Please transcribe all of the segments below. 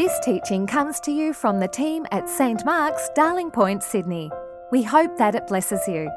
This teaching comes to you from the team at St Mark's, Darling Point, Sydney. We hope that it blesses you.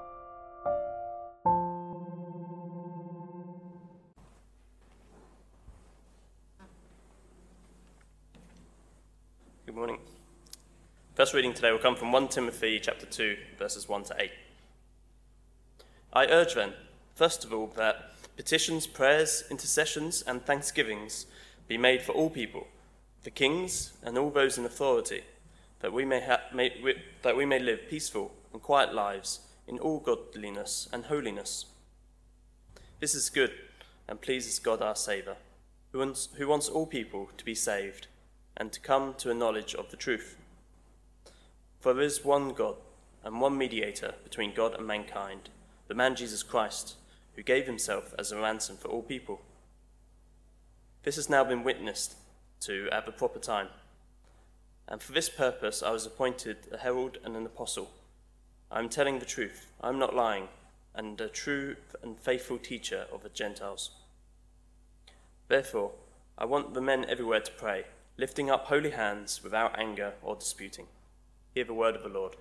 Good morning. First reading today will come from 1 Timothy chapter 2, verses 1 to 8. I urge then, first of all, that petitions, prayers, intercessions, and thanksgivings be made for all people, for kings and all those in authority, that we may live peaceful and quiet lives in all godliness and holiness. This is good and pleases God our Saviour, who wants all people to be saved and to come to a knowledge of the truth. For there is one God and one mediator between God and mankind, the man Jesus Christ, who gave himself as a ransom for all people. This has now been witnessed to at the proper time, and for this purpose I was appointed a herald and an apostle. I am telling the truth, I am not lying, and a true and faithful teacher of the Gentiles. Therefore, I want the men everywhere to pray, lifting up holy hands without anger or disputing. Hear the word of the Lord.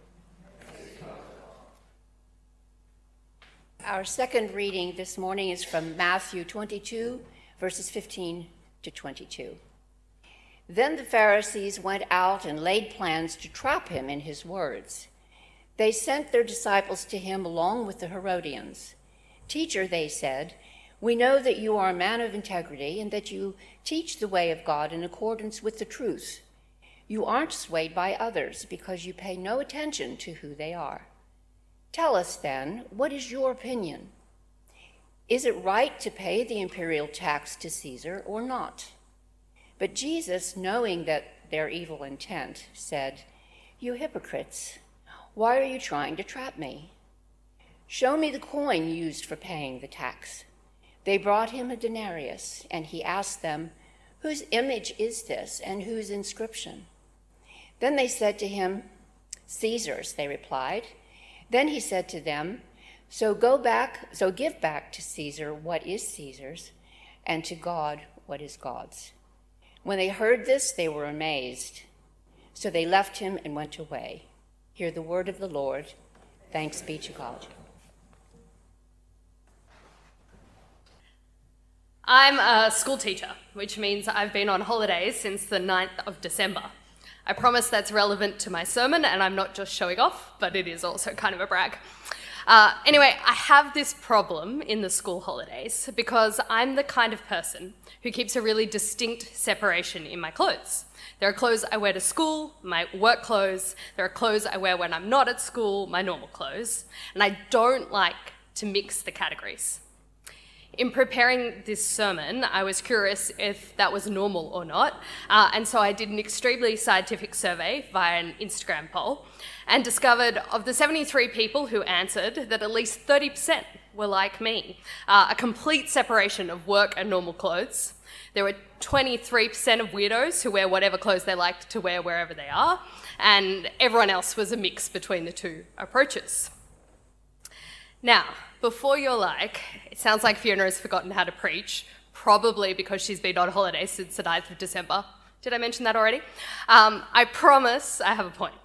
Our second reading this morning is from Matthew 22, verses 15 to 22. Then the Pharisees went out and laid plans to trap him in his words. They sent their disciples to him along with the Herodians. Teacher, they said, we know that you are a man of integrity and that you teach the way of God in accordance with the truth. You aren't swayed by others because you pay no attention to who they are. Tell us then, what is your opinion? Is it right to pay the imperial tax to Caesar or not? But Jesus, knowing that their evil intent, said, You hypocrites, why are you trying to trap me? Show me the coin used for paying the tax. They brought him a denarius, and he asked them, Whose image is this, and whose inscription? Then they said to him, Caesar's, they replied. Then he said to them, So give back to Caesar what is Caesar's, and to God what is God's. When they heard this, they were amazed. So they left him and went away. Hear the word of the Lord. Thanks be to God. I'm a school teacher, which means I've been on holidays since the 9th of December. I promise that's relevant to my sermon, and I'm not just showing off, but it is also kind of a brag. Anyway, I have this problem in the school holidays because I'm the kind of person who keeps a really distinct separation in my clothes. There are clothes I wear to school, my work clothes. There are clothes I wear when I'm not at school, my normal clothes. And I don't like to mix the categories. In preparing this sermon, I was curious if that was normal or not, and so I did an extremely scientific survey via an Instagram poll and discovered of the 73 people who answered that at least 30% were like me, a complete separation of work and normal clothes. There were 23% of weirdos who wear whatever clothes they like to wear wherever they are, and everyone else was a mix between the two approaches. Now, before you're like, it sounds like Fiona has forgotten how to preach, probably because she's been on holiday since the 9th of December. Did I mention that already? I promise I have a point.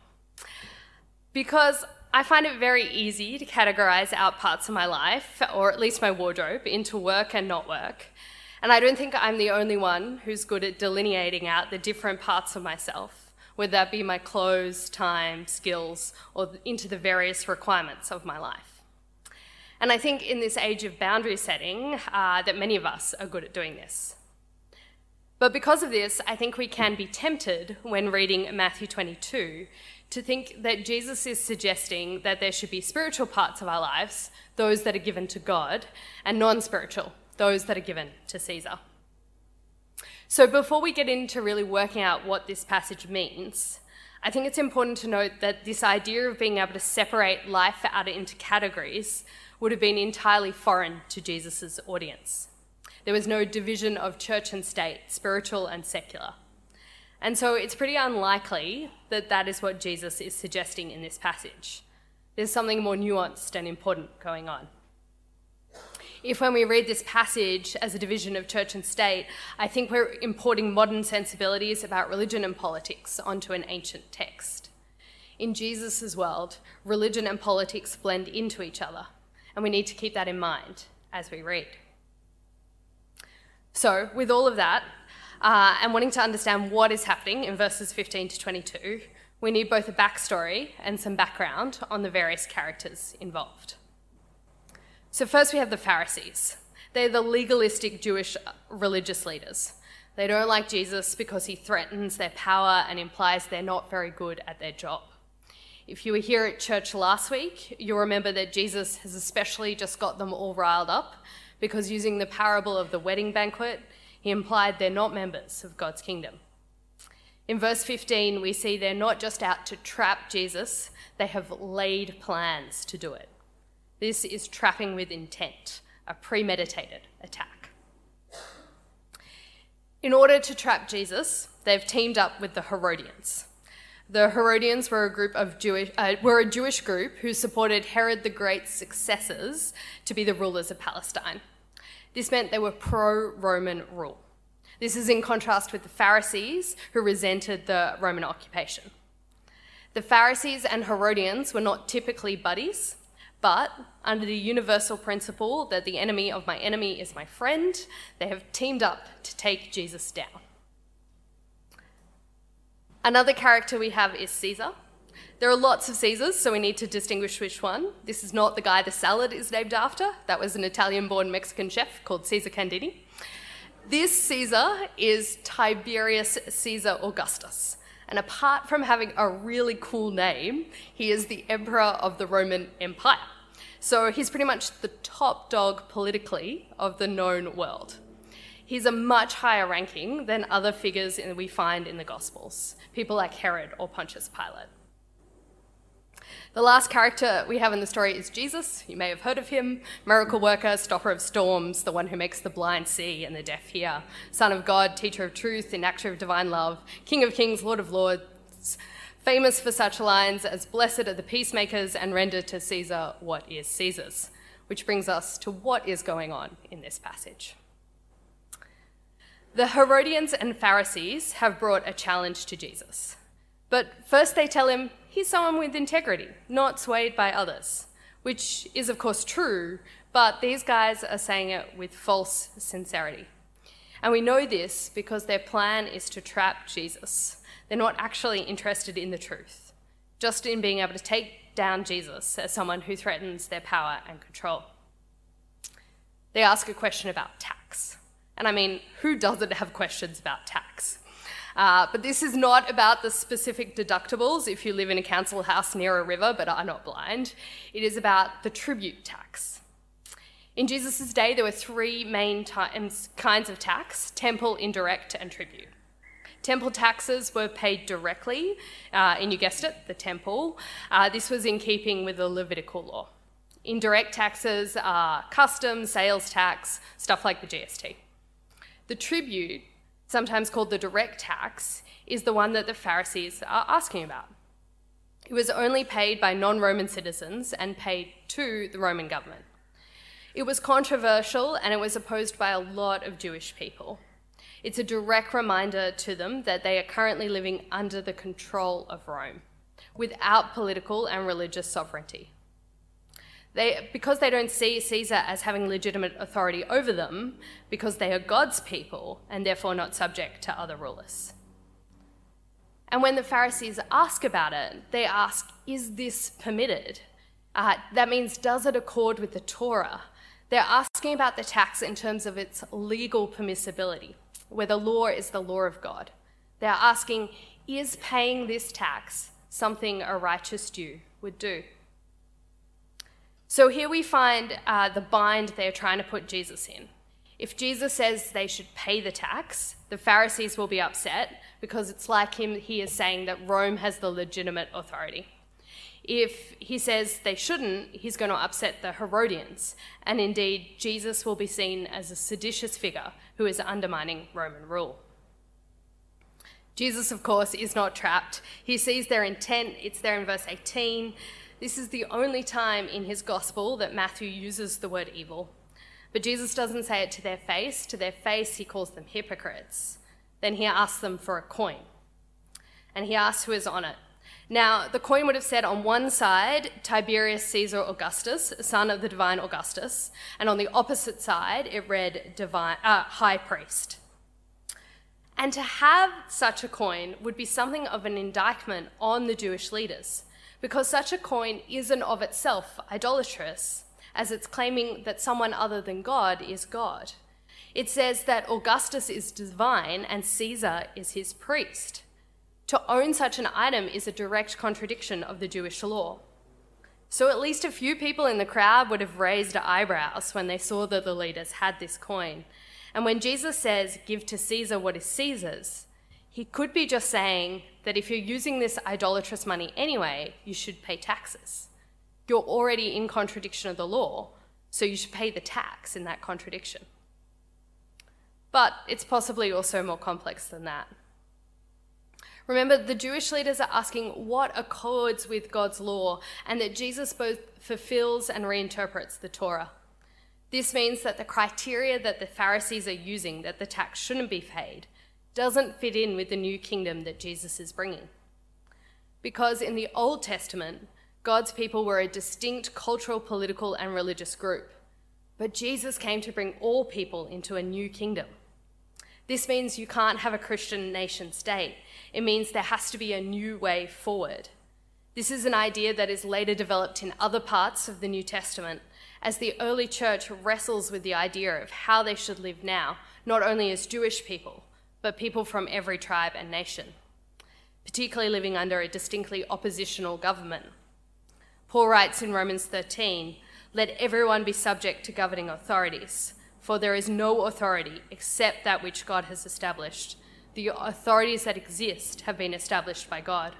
Because I find it very easy to categorize out parts of my life, or at least my wardrobe, into work and not work. And I don't think I'm the only one who's good at delineating out the different parts of myself, whether that be my clothes, time, skills, or into the various requirements of my life. And I think in this age of boundary setting, that many of us are good at doing this. But because of this, I think we can be tempted when reading Matthew 22 to think that Jesus is suggesting that there should be spiritual parts of our lives, those that are given to God, and non-spiritual, those that are given to Caesar. So before we get into really working out what this passage means, I think it's important to note that this idea of being able to separate life out into categories would have been entirely foreign to Jesus' audience. There was no division of church and state, spiritual and secular. And so it's pretty unlikely that that is what Jesus is suggesting in this passage. There's something more nuanced and important going on. if when we read this passage as a division of church and state, I think we're importing modern sensibilities about religion and politics onto an ancient text. In Jesus' world, religion and politics blend into each other, and we need to keep that in mind as we read. So, with all of that, and wanting to understand what is happening in verses 15 to 22, we need both a backstory and some background on the various characters involved. So first we have the Pharisees. They're the legalistic Jewish religious leaders. They don't like Jesus because he threatens their power and implies they're not very good at their job. If you were here at church last week, you'll remember that Jesus has especially just got them all riled up because using the parable of the wedding banquet, he implied they're not members of God's kingdom. In verse 15, we see they're not just out to trap Jesus, they have laid plans to do it. This is trapping with intent, a premeditated attack. In order to trap Jesus, they've teamed up with the Herodians. The Herodians were a Jewish group who supported Herod the Great's successors to be the rulers of Palestine. This meant they were pro-Roman rule. This is in contrast with the Pharisees, who resented the Roman occupation. The Pharisees and Herodians were not typically buddies, but under the universal principle that the enemy of my enemy is my friend, they have teamed up to take Jesus down. Another character we have is Caesar. There are lots of Caesars, so we need to distinguish which one. This is not the guy the salad is named after. That was an Italian-born Mexican chef called Caesar Candini. This Caesar is Tiberius Caesar Augustus. And apart from having a really cool name, he is the emperor of the Roman Empire. So he's pretty much the top dog politically of the known world. He's a much higher ranking than other figures we find in the Gospels, people like Herod or Pontius Pilate. The last character we have in the story is Jesus. You may have heard of him. Miracle worker, stopper of storms, the one who makes the blind see and the deaf hear. Son of God, teacher of truth, enactor of divine love, King of kings, Lord of lords, famous for such lines as blessed are the peacemakers and render to Caesar what is Caesar's. Which brings us to what is going on in this passage. The Herodians and Pharisees have brought a challenge to Jesus. But first they tell him he's someone with integrity, not swayed by others, which is of course true, but these guys are saying it with false sincerity. And we know this because their plan is to trap Jesus. They're not actually interested in the truth, just in being able to take down Jesus as someone who threatens their power and control. They ask a question about tax. And I mean, who doesn't have questions about tax? But this is not about the specific deductibles if you live in a council house near a river but are not blind. It is about the tribute tax. In Jesus' day, there were three main kinds of tax: temple, indirect, and tribute. Temple taxes were paid directly, and you guessed it, the temple. This was in keeping with the Levitical law. Indirect taxes are customs, sales tax, stuff like the GST. The tribute, sometimes called the direct tax, is the one that the Pharisees are asking about. It was only paid by non-Roman citizens and paid to the Roman government. It was controversial and it was opposed by a lot of Jewish people. It's a direct reminder to them that they are currently living under the control of Rome, without political and religious sovereignty. Because they don't see Caesar as having legitimate authority over them, because they are God's people and therefore not subject to other rulers. And when the Pharisees ask about it, they ask, is this permitted? That means, does it accord with the Torah? They're asking about the tax in terms of its legal permissibility, where the law is the law of God. They're asking, is paying this tax something a righteous Jew would do? So here we find the bind they're trying to put Jesus in. If Jesus says they should pay the tax, the Pharisees will be upset because it's like he is saying that Rome has the legitimate authority. If he says they shouldn't, he's going to upset the Herodians. And indeed, Jesus will be seen as a seditious figure who is undermining Roman rule. Jesus, of course, is not trapped. He sees their intent. It's there in verse 18. This is the only time in his gospel that Matthew uses the word evil. But Jesus doesn't say it to their face. To their face, he calls them hypocrites. Then he asks them for a coin. And he asks who is on it. Now, the coin would have said on one side, Tiberius Caesar Augustus, son of the divine Augustus, and on the opposite side, it read high priest. And to have such a coin would be something of an indictment on the Jewish leaders, because such a coin isn't of itself idolatrous, as it's claiming that someone other than God is God. It says that Augustus is divine and Caesar is his priest. To own such an item is a direct contradiction of the Jewish law. So at least a few people in the crowd would have raised eyebrows when they saw that the leaders had this coin. And when Jesus says, "Give to Caesar what is Caesar's," he could be just saying that if you're using this idolatrous money anyway, you should pay taxes. You're already in contradiction of the law, so you should pay the tax in that contradiction. But it's possibly also more complex than that. Remember, the Jewish leaders are asking what accords with God's law, and that Jesus both fulfills and reinterprets the Torah. This means that the criteria that the Pharisees are using, that the tax shouldn't be paid, doesn't fit in with the new kingdom that Jesus is bringing. Because in the Old Testament, God's people were a distinct cultural, political, and religious group. But Jesus came to bring all people into a new kingdom. This means you can't have a Christian nation state. It means there has to be a new way forward. This is an idea that is later developed in other parts of the New Testament, as the early church wrestles with the idea of how they should live now, not only as Jewish people, but people from every tribe and nation, particularly living under a distinctly oppositional government. Paul writes in Romans 13, "Let everyone be subject to governing authorities, for there is no authority except that which God has established. The authorities that exist have been established by God."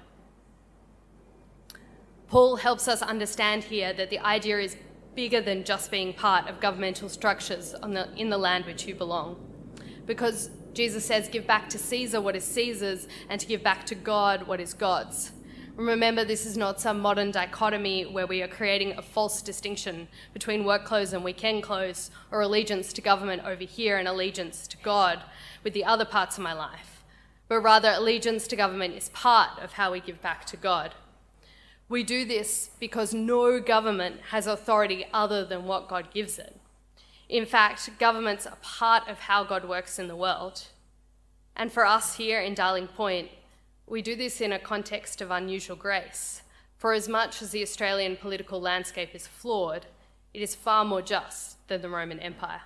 Paul helps us understand here that the idea is bigger than just being part of governmental structures in the land which you belong. Because Jesus says, "Give back to Caesar what is Caesar's, and to give back to God what is God's." Remember, this is not some modern dichotomy where we are creating a false distinction between work clothes and weekend clothes, or allegiance to government over here and allegiance to God with the other parts of my life. But rather, allegiance to government is part of how we give back to God. We do this because no government has authority other than what God gives it. In fact, governments are part of how God works in the world. And for us here in Darling Point, we do this in a context of unusual grace. For as much as the Australian political landscape is flawed, it is far more just than the Roman Empire.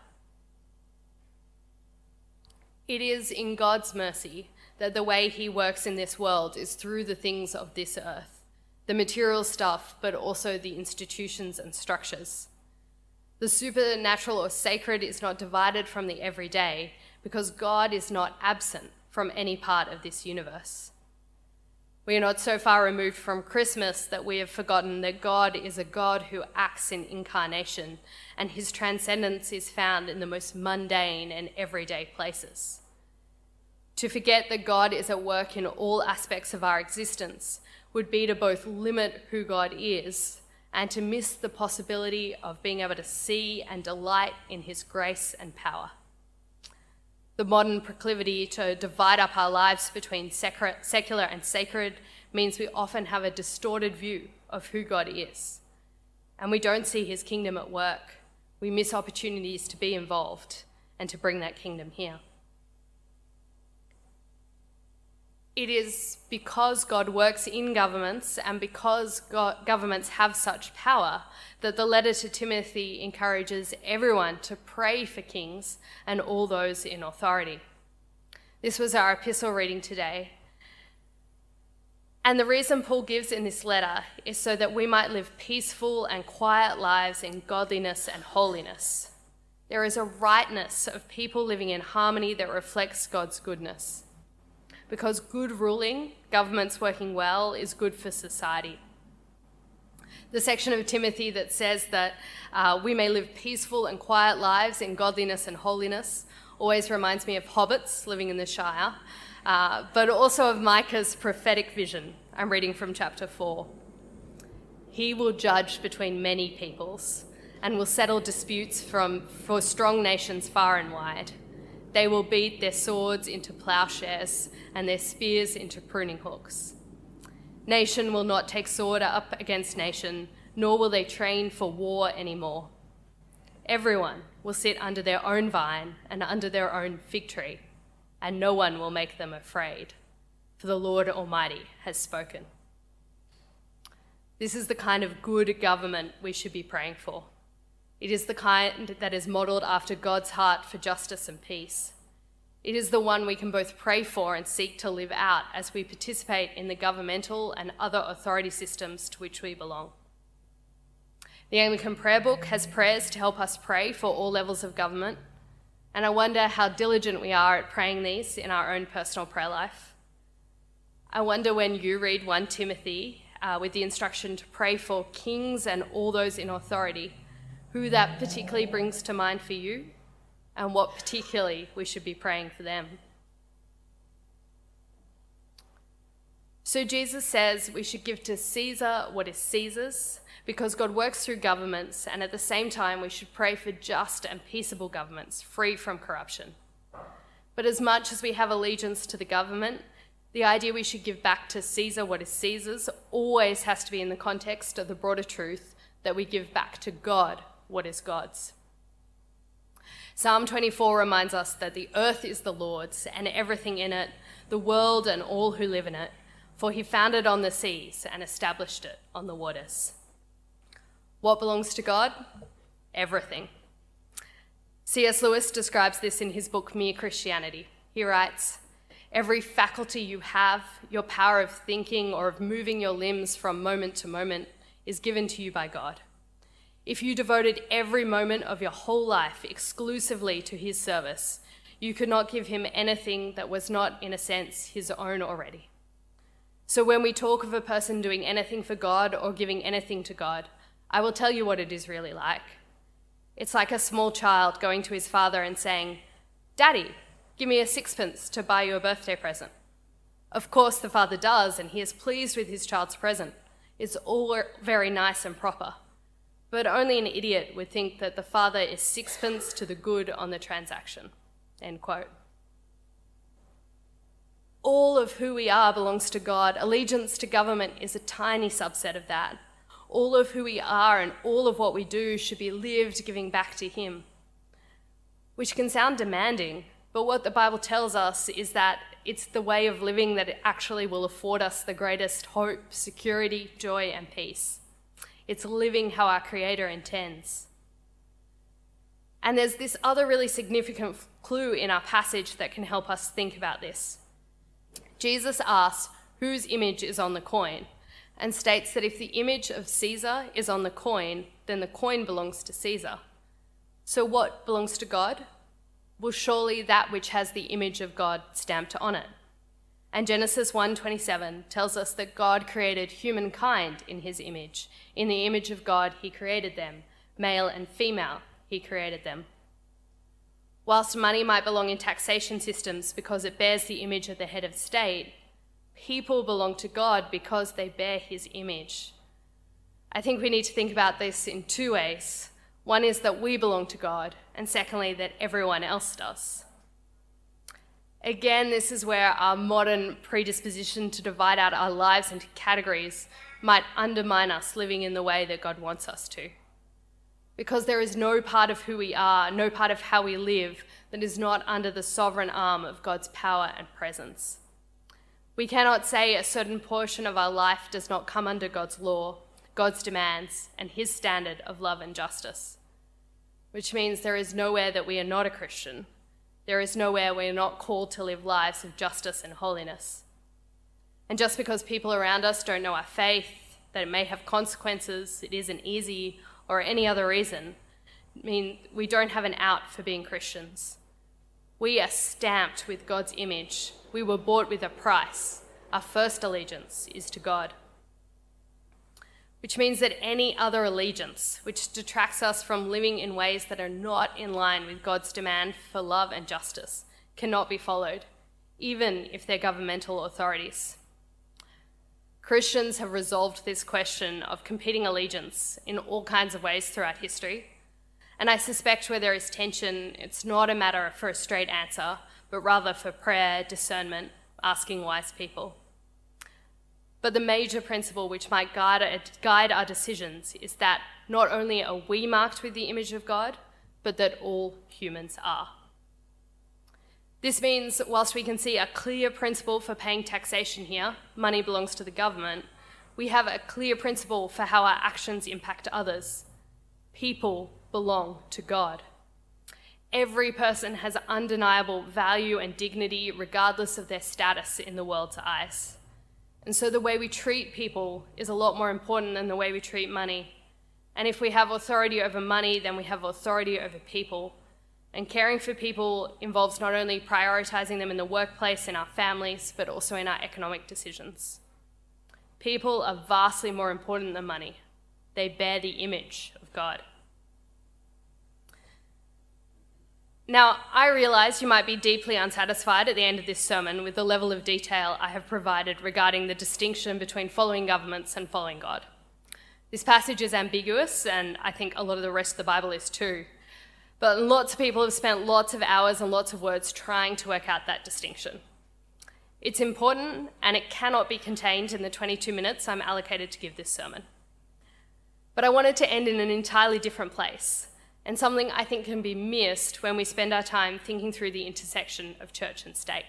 It is in God's mercy that the way he works in this world is through the things of this earth, the material stuff, but also the institutions and structures. The supernatural or sacred is not divided from the everyday because God is not absent from any part of this universe. We are not so far removed from Christmas that we have forgotten that God is a God who acts in incarnation, and his transcendence is found in the most mundane and everyday places. To forget that God is at work in all aspects of our existence would be to both limit who God is and to miss the possibility of being able to see and delight in his grace and power. The modern proclivity to divide up our lives between secular and sacred means we often have a distorted view of who God is, and we don't see his kingdom at work. We miss opportunities to be involved and to bring that kingdom here. It is because God works in governments and because governments have such power that the letter to Timothy encourages everyone to pray for kings and all those in authority. This was our epistle reading today. And the reason Paul gives in this letter is so that we might live peaceful and quiet lives in godliness and holiness. There is a rightness of people living in harmony that reflects God's goodness. Because good ruling, governments working well, is good for society. The section of Timothy that says that we may live peaceful and quiet lives in godliness and holiness always reminds me of hobbits living in the Shire, but also of Micah's prophetic vision. I'm reading from chapter 4. He will judge between many peoples and will settle disputes for strong nations far and wide. They will beat their swords into plowshares and their spears into pruning hooks. Nation will not take sword up against nation, nor will they train for war anymore. Everyone will sit under their own vine and under their own fig tree, and no one will make them afraid, for the Lord Almighty has spoken. This is the kind of good government we should be praying for. It is the kind that is modelled after God's heart for justice and peace. It is the one we can both pray for and seek to live out as we participate in the governmental and other authority systems to which we belong. The Anglican Prayer Book has prayers to help us pray for all levels of government, and I wonder how diligent we are at praying these in our own personal prayer life. I wonder when you read 1 Timothy with the instruction to pray for kings and all those in authority, who that particularly brings to mind for you, and what particularly we should be praying for them. So Jesus says we should give to Caesar what is Caesar's, because God works through governments, and at the same time we should pray for just and peaceable governments, free from corruption. But as much as we have allegiance to the government, the idea we should give back to Caesar what is Caesar's always has to be in the context of the broader truth that we give back to God what is God's. Psalm 24 reminds us that the earth is the Lord's and everything in it, the world and all who live in it, for he founded on the seas and established it on the waters. What belongs to God? Everything. C.S. Lewis describes this in his book Mere Christianity. He writes, "Every faculty you have, your power of thinking or of moving your limbs from moment to moment, is given to you by God. If you devoted every moment of your whole life exclusively to his service, you could not give him anything that was not, in a sense, his own already. So when we talk of a person doing anything for God or giving anything to God, I will tell you what it is really like. It's like a small child going to his father and saying, 'Daddy, give me a sixpence to buy you a birthday present.' Of course the father does, and he is pleased with his child's present. It's all very nice and proper. But only an idiot would think that the father is sixpence to the good on the transaction." End quote. All of who we are belongs to God. Allegiance to government is a tiny subset of that. All of who we are and all of what we do should be lived giving back to him. Which can sound demanding, but what the Bible tells us is that it's the way of living that it actually will afford us the greatest hope, security, joy, and peace. It's living how our Creator intends. And there's this other really significant clue in our passage that can help us think about this. Jesus asks whose image is on the coin, and states that if the image of Caesar is on the coin, then the coin belongs to Caesar. So what belongs to God? Well, surely that which has the image of God stamped on it. And Genesis 1:27 tells us that God created humankind in his image. In the image of God, he created them. Male and female, he created them. Whilst money might belong in taxation systems because it bears the image of the head of state, people belong to God because they bear his image. I think we need to think about this in two ways. One is that we belong to God, and secondly, that everyone else does. Again, this is where our modern predisposition to divide out our lives into categories might undermine us living in the way that God wants us to. Because there is no part of who we are, no part of how we live, that is not under the sovereign arm of God's power and presence. We cannot say a certain portion of our life does not come under God's law, God's demands, and his standard of love and justice. Which means there is nowhere that we are not a Christian. There is nowhere we are not called to live lives of justice and holiness. And just because people around us don't know our faith, that it may have consequences, it isn't easy, or any other reason, mean we don't have an out for being Christians. We are stamped with God's image. We were bought with a price. Our first allegiance is to God. Which means that any other allegiance which detracts us from living in ways that are not in line with God's demand for love and justice cannot be followed, even if they're governmental authorities. Christians have resolved this question of competing allegiance in all kinds of ways throughout history. And I suspect where there is tension, it's not a matter for a straight answer, but rather for prayer, discernment, asking wise people. But the major principle which might guide our decisions is that not only are we marked with the image of God, but that all humans are. This means, whilst we can see a clear principle for paying taxation here, money belongs to the government, we have a clear principle for how our actions impact others. People belong to God. Every person has undeniable value and dignity regardless of their status in the world's eyes. And so the way we treat people is a lot more important than the way we treat money. And if we have authority over money, then we have authority over people. And caring for people involves not only prioritizing them in the workplace, in our families, but also in our economic decisions. People are vastly more important than money. They bear the image of God. Now, I realise you might be deeply unsatisfied at the end of this sermon with the level of detail I have provided regarding the distinction between following governments and following God. This passage is ambiguous, and I think a lot of the rest of the Bible is too. But lots of people have spent lots of hours and lots of words trying to work out that distinction. It's important, and it cannot be contained in the 22 minutes I'm allocated to give this sermon. But I wanted to end in an entirely different place, and something I think can be missed when we spend our time thinking through the intersection of church and state.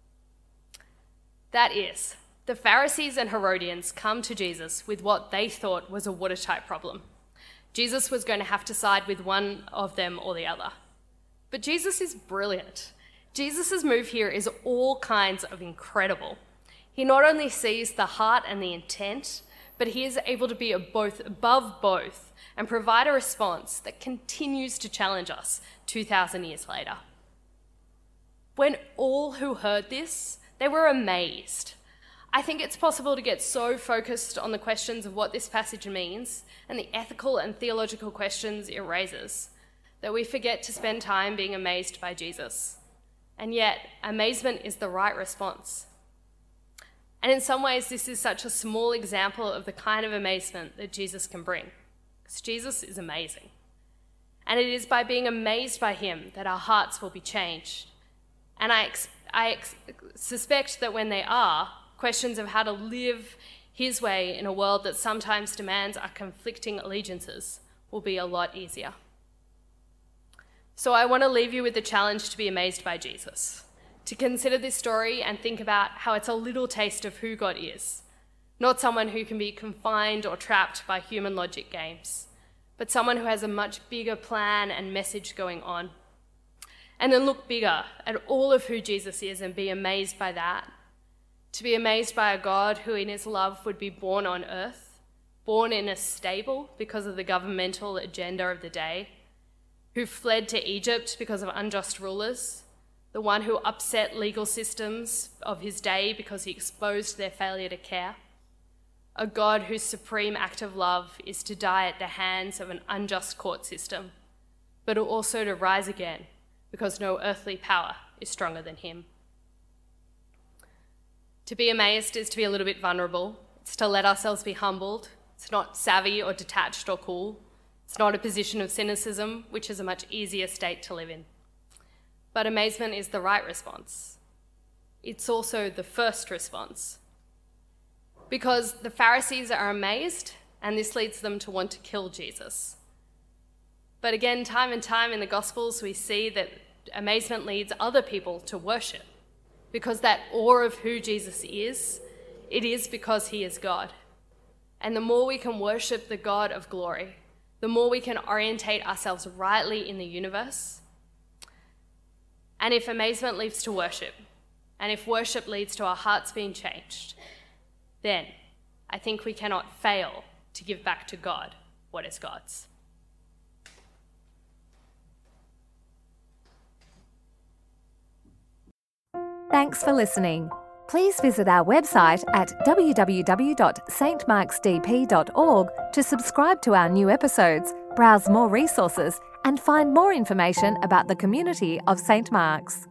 That is, the Pharisees and Herodians come to Jesus with what they thought was a watertight problem. Jesus was going to have to side with one of them or the other. But Jesus is brilliant. Jesus' move here is all kinds of incredible. He not only sees the heart and the intent, but he is able to be above both and provide a response that continues to challenge us 2,000 years later. When all who heard this, they were amazed. I think it's possible to get so focused on the questions of what this passage means and the ethical and theological questions it raises that we forget to spend time being amazed by Jesus. And yet, amazement is the right response. And in some ways, this is such a small example of the kind of amazement that Jesus can bring. Because Jesus is amazing. And it is by being amazed by him that our hearts will be changed. And I suspect that when they are, questions of how to live his way in a world that sometimes demands our conflicting allegiances will be a lot easier. So I want to leave you with the challenge to be amazed by Jesus, to consider this story and think about how it's a little taste of who God is, not someone who can be confined or trapped by human logic games, but someone who has a much bigger plan and message going on. And then look bigger at all of who Jesus is and be amazed by that. To be amazed by a God who in his love would be born on earth, born in a stable because of the governmental agenda of the day, who fled to Egypt because of unjust rulers, the one who upset legal systems of his day because he exposed their failure to care, a God whose supreme act of love is to die at the hands of an unjust court system, but also to rise again because no earthly power is stronger than him. To be amazed is to be a little bit vulnerable. It's to let ourselves be humbled. It's not savvy or detached or cool. It's not a position of cynicism, which is a much easier state to live in. But amazement is the right response. It's also the first response. Because the Pharisees are amazed, and this leads them to want to kill Jesus. But again, time and time in the Gospels, we see that amazement leads other people to worship. Because that awe of who Jesus is, it is because he is God. And the more we can worship the God of glory, the more we can orientate ourselves rightly in the universe. And if amazement leads to worship, and if worship leads to our hearts being changed, then I think we cannot fail to give back to God what is God's. Thanks for listening. Please visit our website at www.stmarksdp.org to subscribe to our new episodes, browse more resources, and find more information about the community of St. Mark's.